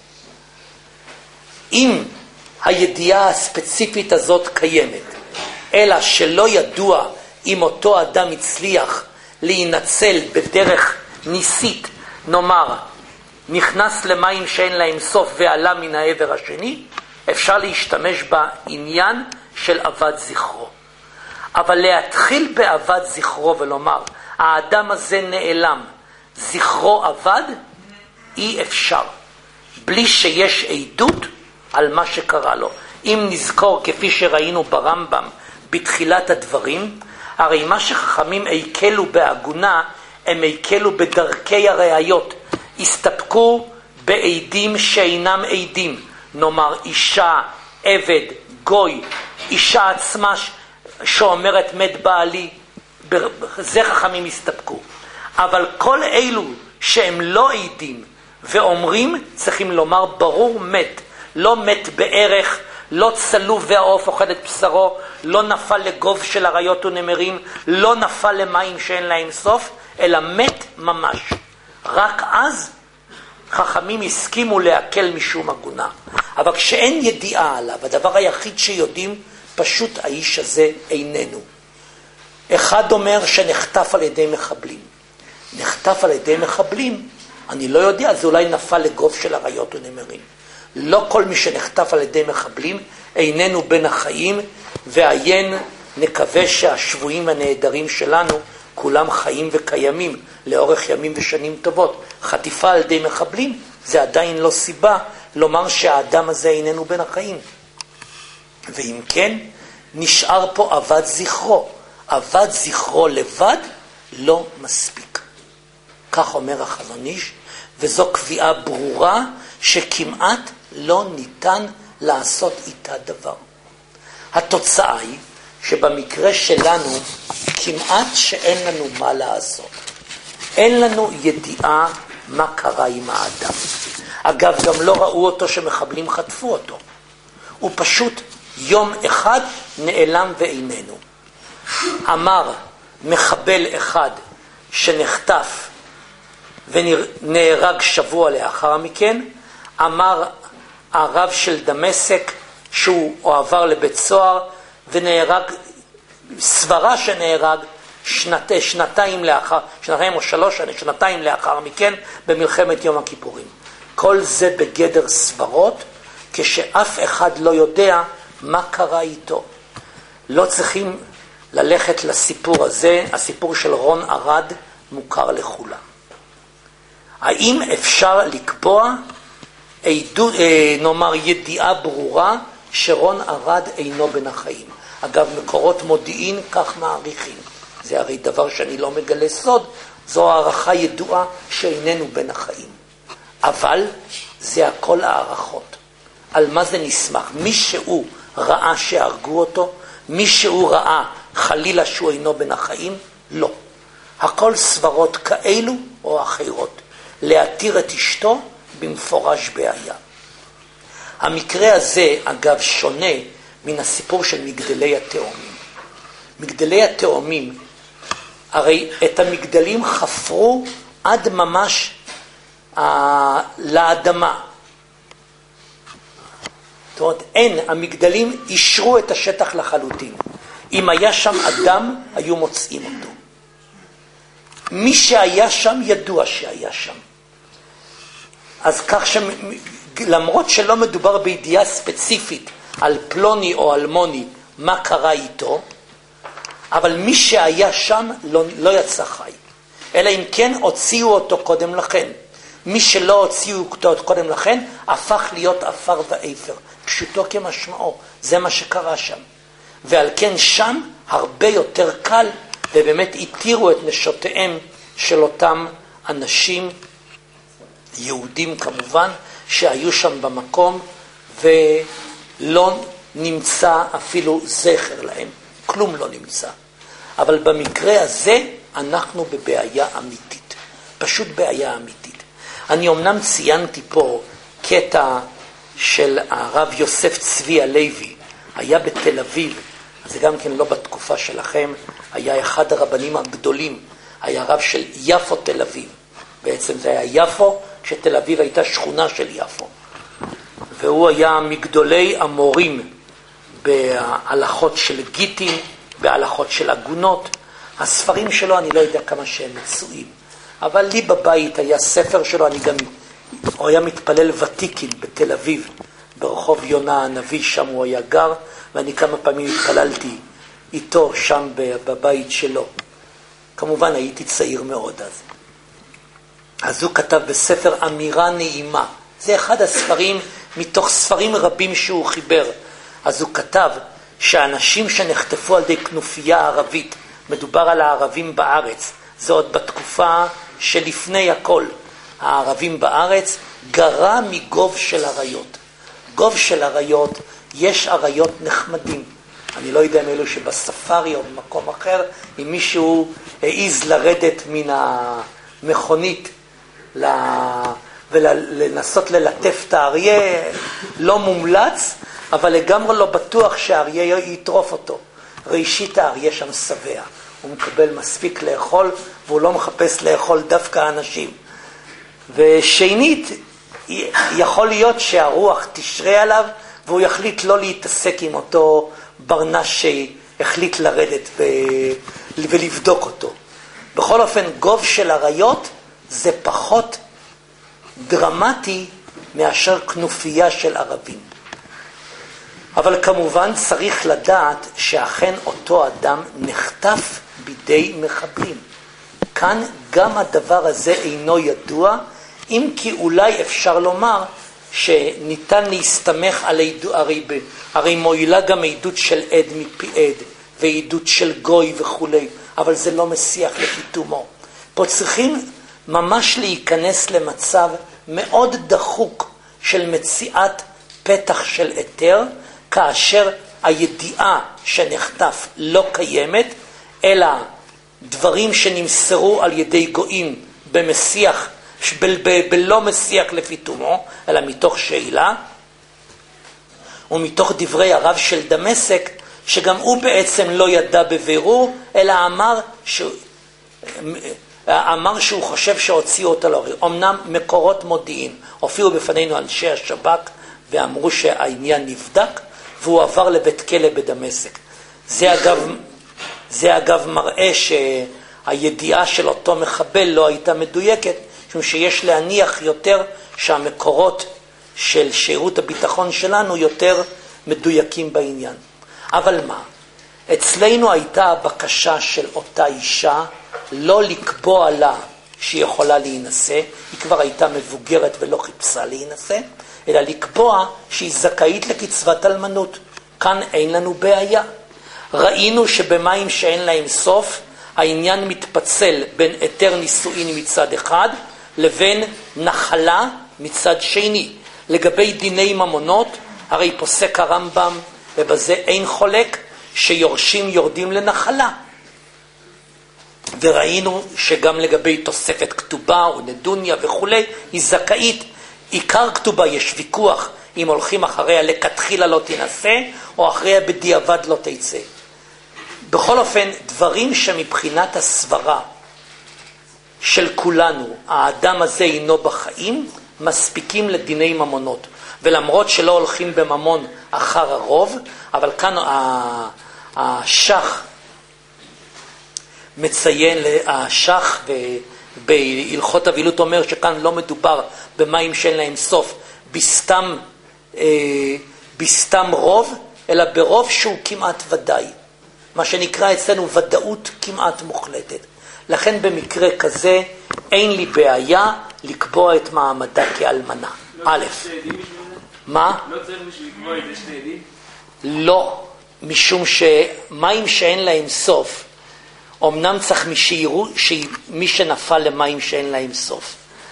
אם הידיעה הספציפית הזאת קיימת, אלא שלא ידוע אם אותו אדם הצליח להינצל בדרך ניסית, נאמר, נכנס למים שאין להם סוף ועלה מן העבר השני, אפשר להשתמש בעניין של אבד זכרו. אבל להתחיל באבד זכרו ולומר, האדם הזה נעלם, זכרו אבד, אי אפשר. בלי שיש עדות על מה שקרה לו. אם נזכור כפי שראינו ברמב"ם בתחילת הדברים, הרי מה שחכמים היקלו בהגונה, הם היקלו בדרכי הראיות. הסתפקו בעדים שאינם עדים. נאמר אישה, עבד, גוי, אישה עצמה שאומרת מת בעלי, זה חכמים הסתפקו. אבל כל אלו שהם לא עדים ואומרים, צריכים לומר ברור מת. לא מת בערך, לא צלוב והעוף אוכל את בשרו, לא נפל לגוב של אריות ונמרים, לא נפל למים שאין להם סוף, אלא מת ממש. רק אז חכמים הסכימו להקל משום הגונה. אבל כשאין ידיעה עליו, הדבר היחיד שיודעים, פשוט האיש הזה איננו. אחד אומר שנחטף על ידי מחבלים. נחטף על ידי מחבלים, אני לא יודע, זה אולי נפל לגוף של אריות ונמרים. לא כל מי שנחטף על ידי מחבלים איננו בין החיים, ועיין נקווה שהשבויים הנהדרים שלנו כולם חיים וקיימים לאורך ימים ושנים טובות. חטיפה על ידי מחבלים זה עדיין לא סיבה לומר שהאדם הזה איננו בין החיים. ואם כן, נשאר פה אבד זכרו. אבד זכרו לבד לא מספיק. כך אומר החזון איש, וזו קביעה ברורה שכמעט לא ניתן לעשות איתה דבר. התוצאה היא שבמקרה שלנו כמעט שאין לנו מה לעשות. אין לנו ידיעה מה קרה עם האדם. אגב, גם לא ראו אותו שמחבלים חטפו אותו. הוא פשוט יום אחד נעלם ואיננו. אמר מחבל אחד שנחטף ונהרג שבוע לאחר מכן, אמר הרב של דמשק שהוא עבר לבית סוהר ונהרג, סברה שנהרג שנת, שנתיים לאחר, שנתיים או שלוש, שנתיים לאחר מכן במלחמת יום הכיפורים. כל זה בגדר סברות, כשאף אחד לא יודע מה קרה איתו. לא צריכים ללכת לסיפור הזה, הסיפור של רון ארד מוכר לכולם. האם אפשר לקבוע, עדות, נאמר ידיעה ברורה, שרון ארד אינו בין החיים? אגב, מקורות מודיעין כך מעריכים. זה הרי דבר שאני לא מגלה סוד, זו הערכה ידועה שאיננו בין החיים. אבל זה הכל הערכות. על מה זה נסמך? מי שהוא ראה שהרגו אותו, מי שהוא ראה חלילה שהוא אינו בין החיים, לא. הכל סברות כאלו או אחרות. להתיר את אשתו במפורש בעיה. המקרה הזה, אגב, שונה מן הסיפור של מגדלי התאומים. מגדלי התאומים, הרי את המגדלים חפרו עד ממש אה, לאדמה. זאת אומרת, אין, המגדלים אישרו את השטח לחלוטין. אם היה שם אדם, היו מוצאים אותו. מי שהיה שם, ידוע שהיה שם. אז כך שלמרות שלא מדובר בידיעה ספציפית על פלוני או אלמוני מה קרה איתו, אבל מי שהיה שם לא, לא יצא חי. אלא אם כן הוציאו אותו קודם לכן. מי שלא הוציאו אותו קודם לכן, הפך להיות אפר ואפר. פשוטו כמשמעו. זה מה שקרה שם. ועל כן שם הרבה יותר קל, ובאמת התירו את נשותיהם של אותם אנשים יהודים כמובן שהיו שם במקום ולא נמצא אפילו זכר להם, כלום לא נמצא. אבל במקרה הזה אנחנו בבעיה אמיתית, פשוט בעיה אמיתית. אני אמנם ציינתי פה קטע של הרב יוסף צבי הלוי, היה בתל אביב, זה גם כן לא בתקופה שלכם, היה אחד הרבנים הגדולים, היה רב של יפו תל אביב. בעצם זה היה יפו, כשתל אביב הייתה שכונה של יפו. והוא היה מגדולי המורים בהלכות של גיטין, בהלכות של עגונות. הספרים שלו, אני לא יודע כמה שהם מצויים, אבל לי בבית היה ספר שלו, אני גם, הוא היה מתפלל ותיקין בתל אביב, ברחוב יונה הנביא, שם הוא היה גר, ואני כמה פעמים התפללתי איתו שם בבית שלו. כמובן הייתי צעיר מאוד אז. אז הוא כתב בספר אמירה נעימה, זה אחד הספרים מתוך ספרים רבים שהוא חיבר. אז הוא כתב שאנשים שנחטפו על ידי כנופיה ערבית, מדובר על הערבים בארץ, זה עוד בתקופה שלפני הכל, הערבים בארץ, גרה מגוב של עריות. גוב של עריות, יש עריות נחמדים. אני לא יודע אם אלו שבספארי או במקום אחר, אם מישהו העיז לרדת מן המכונית ולנסות ללטף את האריה, לא מומלץ, אבל לגמרי לא בטוח שהאריה יטרוף אותו. ראשית האריה שם שבע, הוא מקבל מספיק לאכול, והוא לא מחפש לאכול דווקא אנשים. ושנית, יכול להיות שהרוח תשרה עליו, והוא יחליט לא להתעסק עם אותו ברנש שהחליט לרדת ולבדוק אותו. בכל אופן, גוב של עריות זה פחות דרמטי מאשר כנופיה של ערבים. אבל כמובן צריך לדעת שאכן אותו אדם נחטף בידי מחבלים. כאן גם הדבר הזה אינו ידוע, אם כי אולי אפשר לומר שניתן להסתמך על עדות, הרי, הרי מועילה גם עדות של עד מפי עד, ועדות של גוי וכו', אבל זה לא מסיח לפיתומו. פה צריכים ממש להיכנס למצב מאוד דחוק של מציאת פתח של היתר, כאשר הידיעה שנחטף לא קיימת, אלא דברים שנמסרו על ידי גויים במסיח, ב- ב- בלא מסיח לפיתומו, אלא מתוך שאלה, ומתוך דברי הרב של דמשק, שגם הוא בעצם לא ידע בבירור, אלא אמר שהוא, אמר שהוא חושב שהוציאו אותו להוריד. אמנם מקורות מודיעין הופיעו בפנינו אנשי השב"כ ואמרו שהעניין נבדק, והוא עבר לבית כלא בדמשק. זה אגב, זה אגב מראה שהידיעה של אותו מחבל לא הייתה מדויקת, משום שיש להניח יותר שהמקורות של שירות הביטחון שלנו יותר מדויקים בעניין. אבל מה? אצלנו הייתה הבקשה של אותה אישה לא לקבוע לה שהיא יכולה להינשא, היא כבר הייתה מבוגרת ולא חיפשה להינשא, אלא לקבוע שהיא זכאית לקצבת אלמנות. כאן אין לנו בעיה. ראינו שבמים שאין להם סוף, העניין מתפצל בין היתר נישואין מצד אחד, לבין נחלה מצד שני. לגבי דיני ממונות, הרי פוסק הרמב"ם, ובזה אין חולק, שיורשים יורדים לנחלה. וראינו שגם לגבי תוספת כתובה או נדוניה וכו', היא זכאית. עיקר כתובה יש ויכוח אם הולכים אחריה לכתחילה לא תנסה, או אחריה בדיעבד לא תצא. בכל אופן, דברים שמבחינת הסברה של כולנו, האדם הזה אינו בחיים, מספיקים לדיני ממונות. ולמרות שלא הולכים בממון אחר הרוב, אבל כאן השח מציין, השח בהלכות אבילות אומר שכאן לא מדובר במים שאין להם סוף, בסתם, אה, בסתם רוב, אלא ברוב שהוא כמעט ודאי. מה שנקרא אצלנו ודאות כמעט מוחלטת. לכן במקרה כזה אין לי בעיה לקבוע את מעמדה כאלמנה. א', מה? לא צריך בשביל לקבוע את זה שני עדים? לא, משום שמים שאין להם סוף, אמנם צריך מי שיראו, מי שנפל למים שאין להם סוף.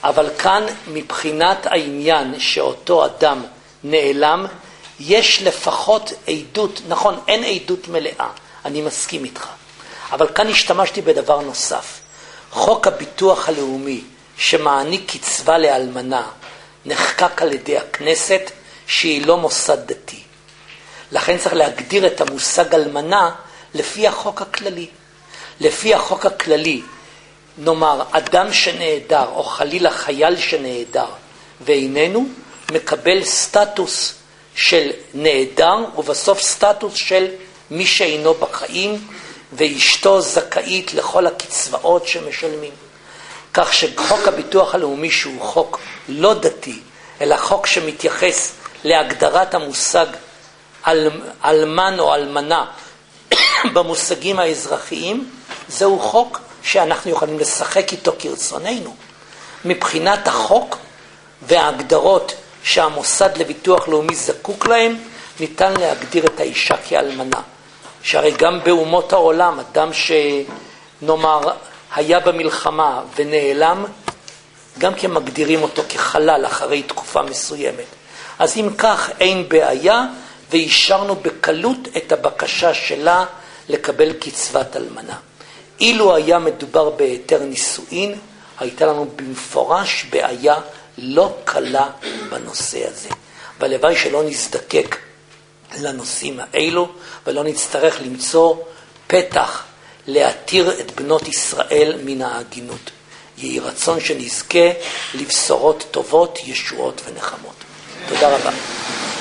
אבל כאן מבחינת העניין שאותו אדם נעלם, יש לפחות עדות, נכון, אין עדות מלאה, אני מסכים איתך. אבל כאן השתמשתי בדבר נוסף. חוק הביטוח הלאומי שמעניק קצבה לאלמנה נחקק על ידי הכנסת שהיא לא מוסד דתי. לכן צריך להגדיר את המושג אלמנה לפי החוק הכללי. לפי החוק הכללי, נאמר, אדם שנעדר או חלילה חייל שנעדר ואיננו, מקבל סטטוס של נעדר ובסוף סטטוס של מי שאינו בחיים, ואשתו זכאית לכל הקצבאות שמשלמים. כך שחוק הביטוח הלאומי שהוא חוק לא דתי, אלא חוק שמתייחס להגדרת המושג אל, אלמן או אלמנה במושגים האזרחיים, זהו חוק שאנחנו יכולים לשחק איתו כרצוננו. מבחינת החוק וההגדרות שהמוסד לביטוח לאומי זקוק להם, ניתן להגדיר את האישה כאלמנה. שהרי גם באומות העולם, אדם שנאמר היה במלחמה ונעלם, גם כי מגדירים אותו כחלל אחרי תקופה מסוימת. אז אם כך אין בעיה, ואישרנו בקלות את הבקשה שלה לקבל קצבת אלמנה. אילו היה מדובר בהיתר נישואין, הייתה לנו במפורש בעיה לא קלה בנושא הזה. והלוואי שלא נזדקק לנושאים האלו, ולא נצטרך למצוא פתח להתיר את בנות ישראל מן ההגינות. יהי רצון שנזכה לבשורות טובות, ישועות ונחמות. תודה רבה.